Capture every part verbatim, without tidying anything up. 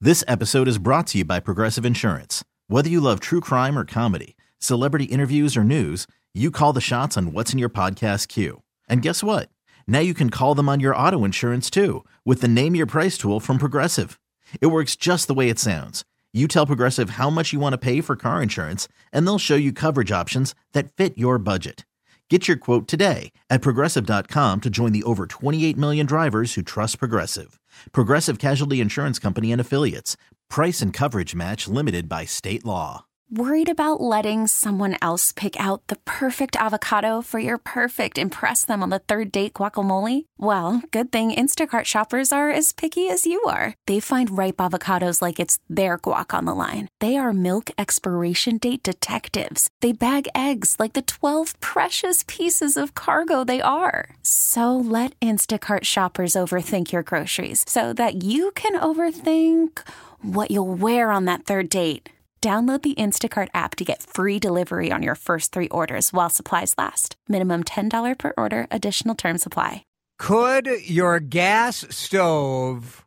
This episode is brought to you by Progressive Insurance. Whether you love true crime or comedy, celebrity interviews or news, you call the shots on what's in your podcast queue. And guess what? Now you can call them on your auto insurance too with the Name Your Price tool from Progressive. It works just the way it sounds. You tell Progressive how much you want to pay for car insurance, and they'll show you coverage options that fit your budget. Get your quote today at Progressive dot com to join the over twenty-eight million drivers who trust Progressive. Progressive Casualty Insurance Company and Affiliates. Price and coverage match limited by state law. Worried about letting someone else pick out the perfect avocado for your perfect impress them on the third date guacamole? Well, good thing Instacart shoppers are as picky as you are. They find ripe avocados like it's their guac on the line. They are milk expiration date detectives. They bag eggs like the twelve precious pieces of cargo they are. So let Instacart shoppers overthink your groceries so that you can overthink what you'll wear on that third date. Download the Instacart app to get free delivery on your first three orders while supplies last. Minimum ten dollars per order. Additional terms apply. Could your gas stove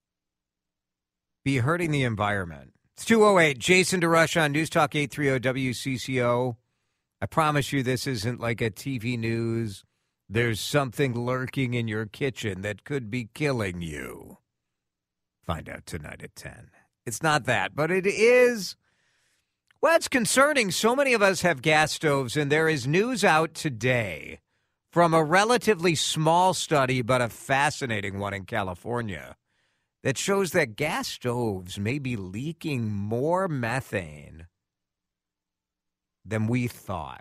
be hurting the environment? It's two oh eight. Jason DeRush on News Talk eight thirty W C C O. I promise you this isn't like a T V news. There's something lurking in your kitchen that could be killing you. Find out tonight at ten. It's not that, but it is. Well, it's concerning. So many of us have gas stoves, and there is news out today from a relatively small study, but a fascinating one in California, that shows that gas stoves may be leaking more methane than we thought.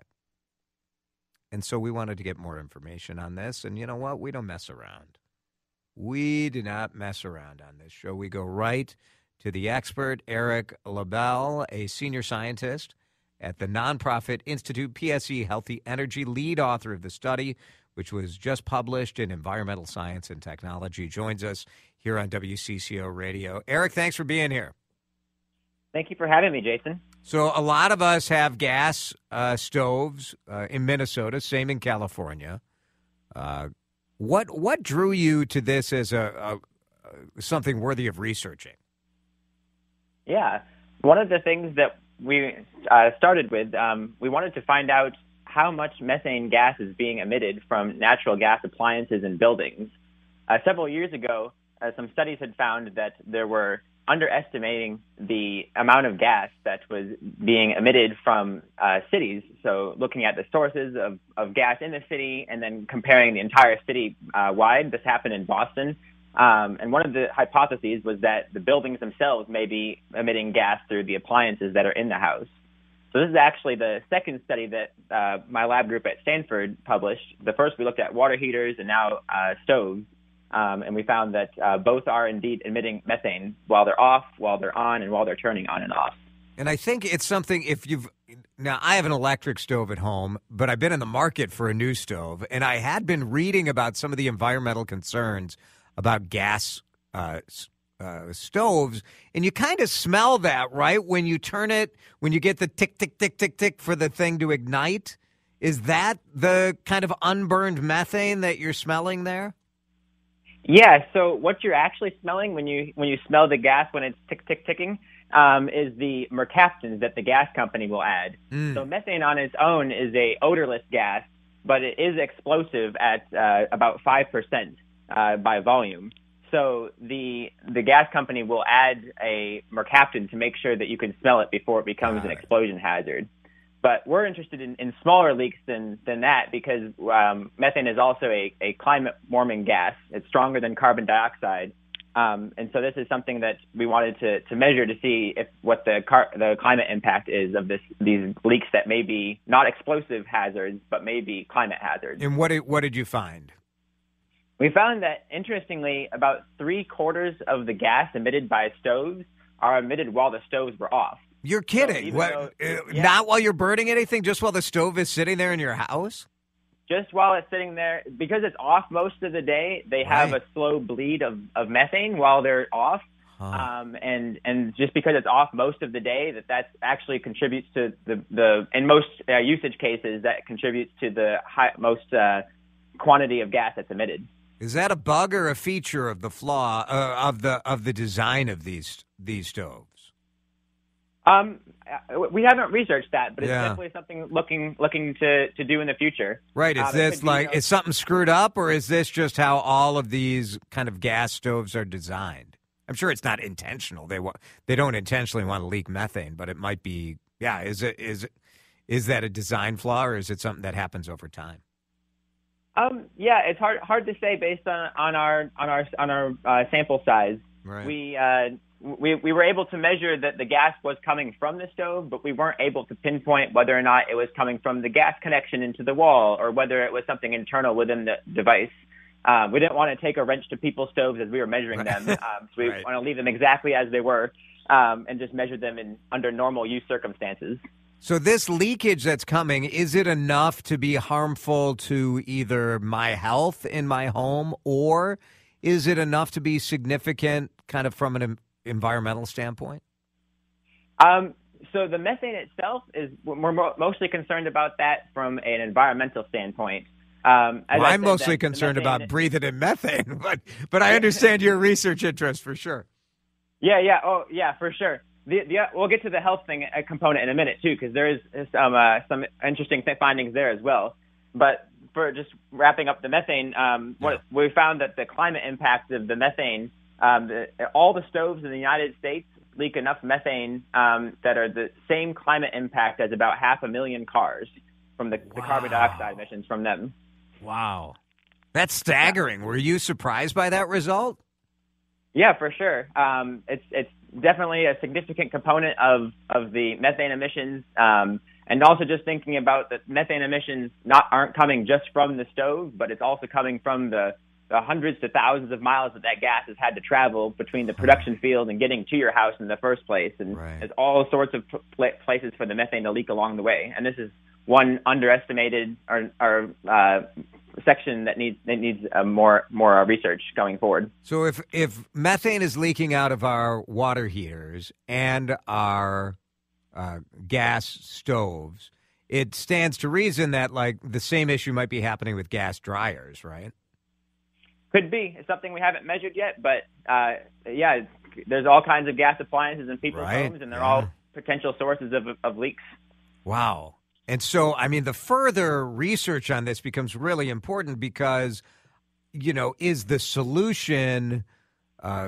And so we wanted to get more information on this. And you know what? We don't mess around. We do not mess around on this show. We go right to the expert, Eric LaBelle, a senior scientist at the nonprofit Institute P S E Healthy Energy, lead author of the study, which was just published in Environmental Science and Technology, joins us here on W C C O Radio. Eric, thanks for being here. Thank you for having me, Jason. So a lot of us have gas uh, stoves uh, in Minnesota, same in California. Uh, what what drew you to this as a, a something worthy of researching? Yeah. One of the things that we uh, started with, um, we wanted to find out how much methane gas is being emitted from natural gas appliances and buildings. Uh, several years ago, uh, some studies had found that there were underestimating the amount of gas that was being emitted from uh, cities. So looking at the sources of, of gas in the city and then comparing the entire city uh, wide. This happened in Boston. Um, and one of the hypotheses was that the buildings themselves may be emitting gas through the appliances that are in the house. So this is actually the second study that uh, my lab group at Stanford published. The first, we looked at water heaters and now uh, stoves, um, and we found that uh, both are indeed emitting methane while they're off, while they're on, and while they're turning on and off. And I think it's something, if you've, now I have an electric stove at home, but I've been in the market for a new stove, and I had been reading about some of the environmental concerns about gas uh, uh, stoves, and you kind of smell that, right? When you turn it, when you get the tick, tick, tick, tick, tick for the thing to ignite. Is that the kind of unburned methane that you're smelling there? Yeah, so what you're actually smelling when you when you smell the gas when it's tick, tick, ticking um, is the mercaptans that the gas company will add. Mm. So methane on its own is a odorless gas, but it is explosive at uh, about five percent. Uh, by volume. So the the gas company will add a mercaptan to make sure that you can smell it before it becomes an explosion hazard. But we're interested in, in smaller leaks than, than that because um, methane is also a, a climate-warming gas. It's stronger than carbon dioxide. Um, and so this is something that we wanted to, to measure to see if what the car, the climate impact is of this these leaks that may be not explosive hazards, but may be climate hazards. And what did, what did you find? We found that, interestingly, about three-quarters of the gas emitted by stoves are emitted while the stoves were off. You're kidding. So what, though, uh, yeah. Not while you're burning anything, just while the stove is sitting there in your house? Just while it's sitting there. Because it's off most of the day, they have Right. a slow bleed of, of methane while they're off. Huh. Um, and, and just because it's off most of the day, that that actually contributes to the, the in most uh, usage cases, that contributes to the high, most uh, quantity of gas that's emitted. Is that a bug or a feature of the flaw uh, of the of the design of these these stoves? Um, we haven't researched that, but it's Yeah. definitely something looking looking to, to do in the future. Right. Is Um, it this could be, like, you know, is something screwed up, or is this just how all of these kind of gas stoves are designed? I'm sure it's not intentional. They want, they don't intentionally want to leak methane, but it might be, yeah, is it, is it, is that a design flaw, or is it something that happens over time? Um, yeah, it's hard hard to say based on, on our on our on our uh, sample size. Right. We uh, we we were able to measure that the gas was coming from the stove, but we weren't able to pinpoint whether or not it was coming from the gas connection into the wall or whether it was something internal within the device. Um, we didn't want to take a wrench to people's stoves as we were measuring them, um, so we Right. want to leave them exactly as they were um, and just measure them in under normal use circumstances. So this leakage that's coming, is it enough to be harmful to either my health in my home, or is it enough to be significant kind of from an em- environmental standpoint? Um, so the methane itself is we're mo- mostly concerned about that from an environmental standpoint. Um, as Well, I I'm said, mostly that the concerned methane- about breathing in methane, but but I understand your research interest for sure. Yeah, yeah, oh, yeah, for sure. The, the, we'll get to the health thing uh, component in a minute too, because there is some uh, some interesting th- findings there as well. But for just wrapping up the methane, um, what we found that the climate impact of the methane, um, the, all the stoves in the United States leak enough methane um, that are the same climate impact as about half a million cars from the, the carbon dioxide emissions from them. Wow. That's staggering. Were you surprised by that result? Yeah, for sure. Um, it's it's definitely a significant component of, of the methane emissions, um, and also just thinking about the methane emissions not aren't coming just from the stove, but it's also coming from the, the hundreds to thousands of miles that that gas has had to travel between the production field and getting to your house in the first place. And Right. there's all sorts of pl- places for the methane to leak along the way. And this is one underestimated or, or uh, section that needs that needs uh, more more uh, research going forward. So if if methane is leaking out of our water heaters and our uh, gas stoves, it stands to reason that like the same issue might be happening with gas dryers, right? Could be. It's something we haven't measured yet, but uh, yeah, it's, there's all kinds of gas appliances in people's Right. homes, and they're Yeah. all potential sources of of leaks. Wow. And so, I mean, the further research on this becomes really important because, you know, is the solution uh,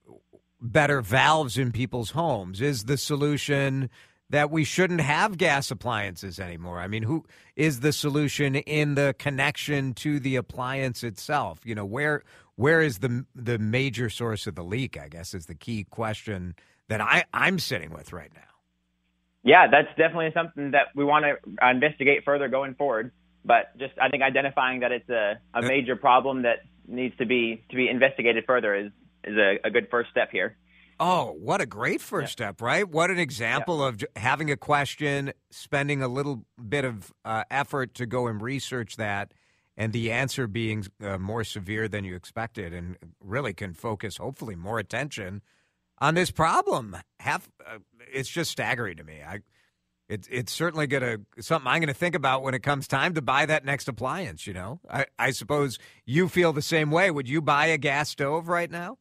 better valves in people's homes? Is the solution that we shouldn't have gas appliances anymore? I mean, who is the solution in the connection to the appliance itself? You know, where where is the the major source of the leak, I guess, is the key question that I, I'm sitting with right now. Yeah, that's definitely something that we want to investigate further going forward. But just I think identifying that it's a, a major problem that needs to be to be investigated further is is a, a good first step here. Oh, what a great first Yeah. step, right? What an example of j- having a question, spending a little bit of uh, effort to go and research that, and the answer being uh, more severe than you expected, and really can focus, hopefully, more attention on this problem. Have uh, it's just staggering to me. I, it's it's certainly gonna something I'm gonna think about when it comes time to buy that next appliance. You know, I, I suppose you feel the same way. Would you buy a gas stove right now?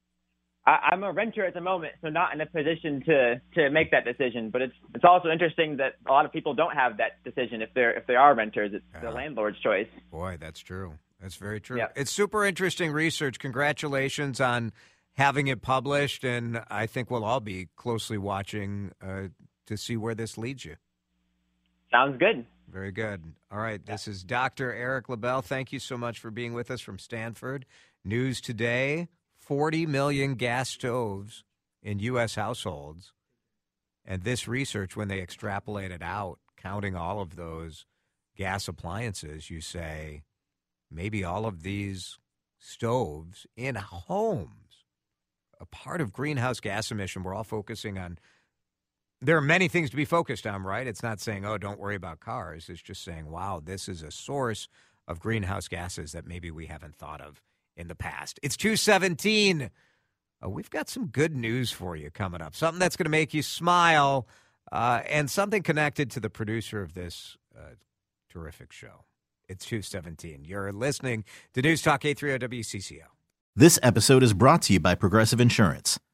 I, I'm a renter at the moment, so not in a position to to make that decision. But it's it's also interesting that a lot of people don't have that decision if they're if they are renters. It's Yeah. the landlord's choice. Boy, that's true. That's very true. Yeah. It's super interesting research. Congratulations on having it published, and I think we'll all be closely watching uh, to see where this leads you. Sounds good. Very good. All right, this is Doctor Eric LaBelle. Thank you so much for being with us from Stanford. News today, forty million gas stoves in U S households. And this research, when they extrapolate it out, counting all of those gas appliances, you say maybe all of these stoves in homes, a part of greenhouse gas emission. We're all focusing on, there are many things to be focused on, right? It's not saying, oh, don't worry about cars. It's just saying, wow, this is a source of greenhouse gases that maybe we haven't thought of in the past. It's two seventeen. Uh, we've got some good news for you coming up, something that's going to make you smile, uh, and something connected to the producer of this uh, terrific show. It's two seventeen. You're listening to News Talk eight thirty W C C O. This episode is brought to you by Progressive Insurance.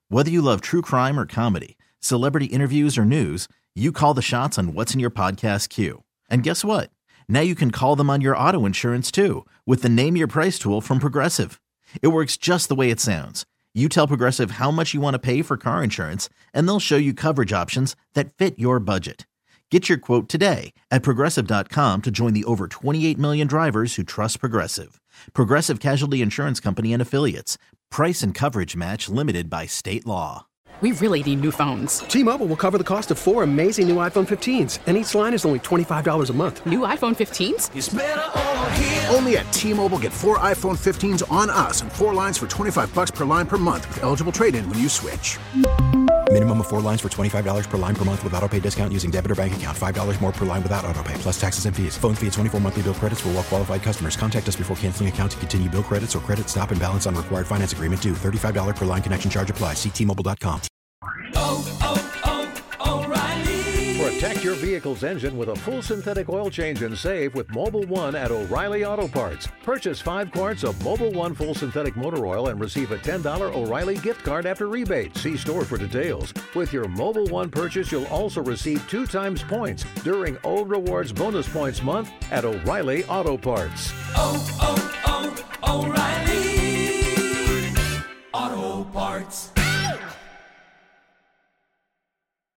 Whether you love true crime or comedy, celebrity interviews or news, you call the shots on what's in your podcast queue. And guess what? Now you can call them on your auto insurance too with the Name Your Price tool from Progressive. It works just the way it sounds. You tell Progressive how much you want to pay for car insurance, and they'll show you coverage options that fit your budget. Get your quote today at Progressive dot com to join the over twenty-eight million drivers who trust Progressive. Progressive Casualty Insurance Company and Affiliates. Price and coverage match limited by state law. We really need new phones. T-Mobile will cover the cost of four amazing new iPhone fifteens, and each line is only twenty-five dollars a month. New iPhone fifteens? It's better over here. Only at T-Mobile, get four iPhone fifteens on us and four lines for twenty-five dollars per line per month with eligible trade-in when you switch. Minimum of four lines for twenty-five dollars per line per month with autopay discount using debit or bank account. five dollars more per line without autopay, plus taxes and fees. Phone fee at twenty-four monthly bill credits for well-qualified customers. Contact us before canceling account to continue bill credits or credit stop and balance on required finance agreement due. thirty-five dollars per line connection charge applies. See T Mobile dot com. Oh, oh, oh, O'Reilly. Protect your vehicle's engine with a full synthetic oil change and save with Mobil one at O'Reilly Auto Parts. Purchase five quarts of Mobil one full synthetic motor oil and receive a ten dollars O'Reilly gift card after rebate. See store for details. With your Mobil one purchase, you'll also receive two times points during O Rewards Bonus Points Month at O'Reilly Auto Parts. Oh, oh.